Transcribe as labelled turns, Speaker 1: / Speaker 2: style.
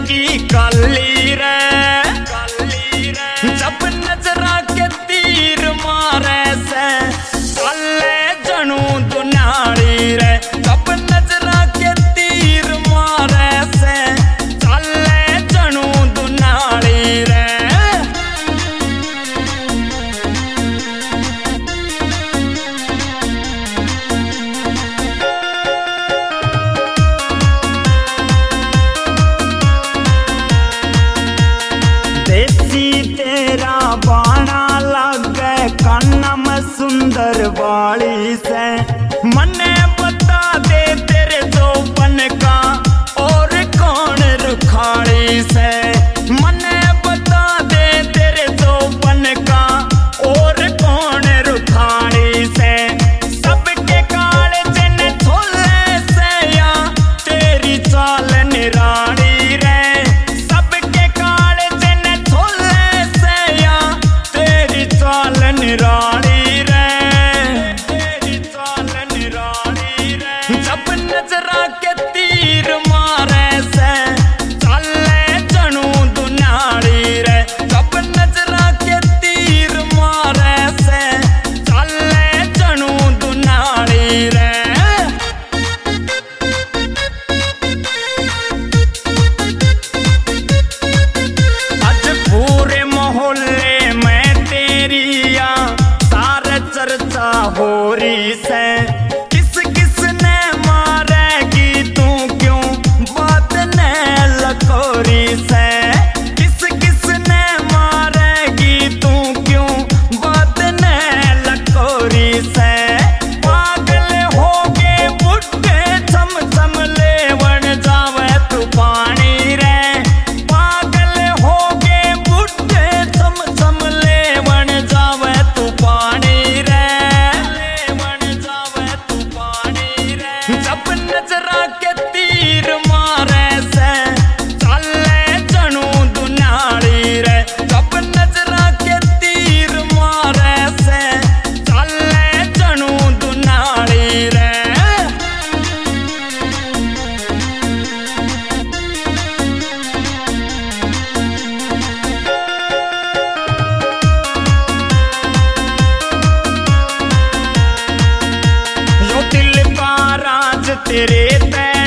Speaker 1: की काली रे, जब नजरा के तीर मारे से चले जनू दुनाली रे, जब नजरा के तीर मारे से चले जनू दुनाली रे। देसी तेरा बाणा लगे कान्ना में सुंदर वाली से, मने बता दे तेरे जोबन का और कौन रुखाड़ी से, मने बता दे तेरे जोबन का और कौन रुखाड़ी से। सबके काले जिन छोले से या तेरी चाल निराड़ी रे, सबके काले जिन छोले से या तेरी चाल निराड़ी रे, तेरी चाल निराड़ी रे। जब नजरा के तीर मारे से चले जनू दुनाली रे, जब नजरा के तीर मारे से चले जनू दुनाली रे। आज पूरे मोहल्ले में तेरी या सारे चर्चा हो रही से, किस किस ने मारेगी तू क्यों बात ने लकोरी से, किस किस ने मारेगी तू क्यों बात ने लकोरी से। पागल हो गए बुढ़े छम छम लेवन जावे तू पानी रे, पागल हो गए बुढ़े छम छम लेवन जावे तू पानी रे, लेवन जावे तू पानी रे। जब नजरा के तीर मारे से चले जनू दुनाली रे, जब नजरा के तीर मारे से चले जनू दुनाली रे। यो दिल का राज तेरे तै